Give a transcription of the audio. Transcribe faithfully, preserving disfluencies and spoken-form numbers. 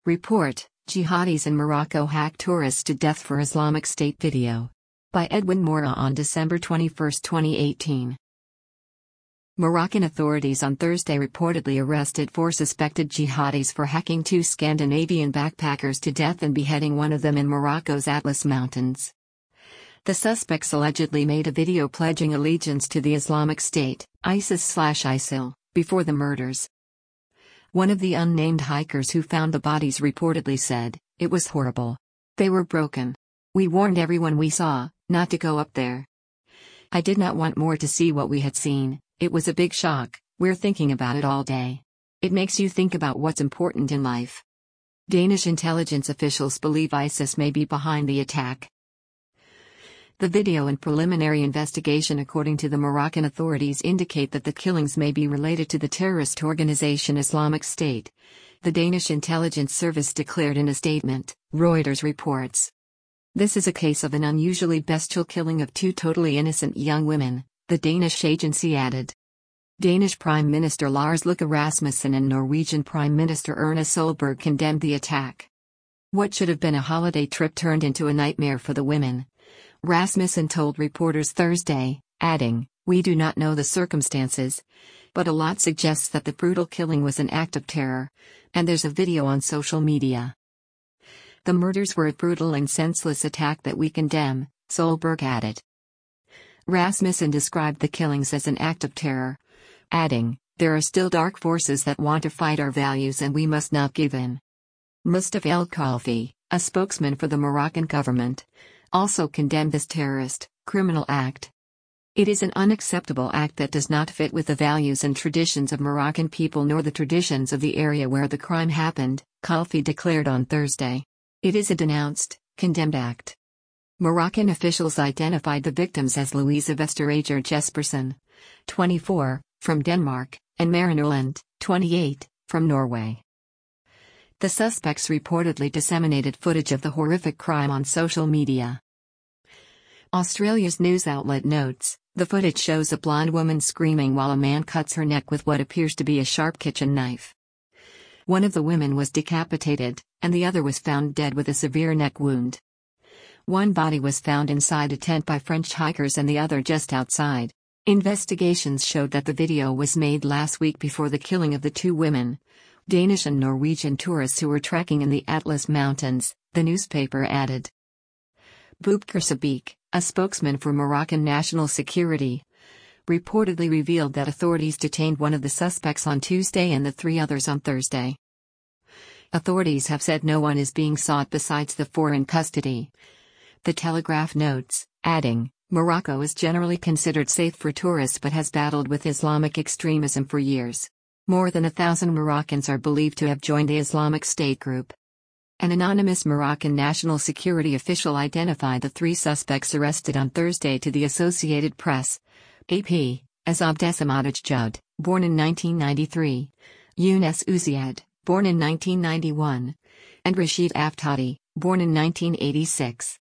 Report: Jihadis in Morocco hack tourists to death for Islamic State video. By Edwin Mora on December twenty-first, twenty eighteen. Moroccan authorities on Thursday reportedly arrested four suspected jihadis for hacking two Scandinavian backpackers to death and beheading one of them in Morocco's Atlas Mountains. The suspects allegedly made a video pledging allegiance to the Islamic State, ISIS/ISIL, before the murders. One of the unnamed hikers who found the bodies reportedly said, "It was horrible. They were broken. We warned everyone we saw, not to go up there. I did not want more to see what we had seen. It was a big shock. We're thinking about it all day. It makes you think about what's important in life." Danish intelligence officials believe ISIS may be behind the attack. The video and preliminary investigation according to the Moroccan authorities indicate that the killings may be related to the terrorist organization Islamic State, the Danish intelligence service declared in a statement, Reuters reports. This is a case of an unusually bestial killing of two totally innocent young women, the Danish agency added. Danish Prime Minister Lars Løkke Rasmussen and Norwegian Prime Minister Erna Solberg condemned the attack. What should have been a holiday trip turned into a nightmare for the women, Rasmussen told reporters Thursday, adding, "We do not know the circumstances, but a lot suggests that the brutal killing was an act of terror, and there's a video on social media. The murders were a brutal and senseless attack that we condemn," Solberg added. Rasmussen described the killings as an act of terror, adding, "There are still dark forces that want to fight our values and we must not give in." Mustafa El Khalfi, a spokesman for the Moroccan government, also condemned this terrorist, criminal act. "It is an unacceptable act that does not fit with the values and traditions of Moroccan people nor the traditions of the area where the crime happened," Khalfi declared on Thursday. "It is a denounced, condemned act." Moroccan officials identified the victims as Louisa Vesterager Jespersen, twenty-four, from Denmark, and Maren Erland, twenty-eight, from Norway. The suspects reportedly disseminated footage of the horrific crime on social media. Australia's news outlet notes, the footage shows a blonde woman screaming while a man cuts her neck with what appears to be a sharp kitchen knife. One of the women was decapitated, and the other was found dead with a severe neck wound. One body was found inside a tent by French hikers and the other just outside. Investigations showed that the video was made last week before the killing of the two women, Danish and Norwegian tourists who were trekking in the Atlas Mountains, the newspaper added. Boubkir Sadiq, a spokesman for Moroccan National Security, reportedly revealed that authorities detained one of the suspects on Tuesday and the three others on Thursday. Authorities have said no one is being sought besides the four in custody. The Telegraph notes, adding, Morocco is generally considered safe for tourists but has battled with Islamic extremism for years. More than a thousand Moroccans are believed to have joined the Islamic State group. An anonymous Moroccan national security official identified the three suspects arrested on Thursday to the Associated Press, A P, as Abdesamad Jud, born in nineteen ninety-three, Younes Ouziad, born in nineteen ninety-one, and Rashid Aftadi, born in nineteen eighty-six.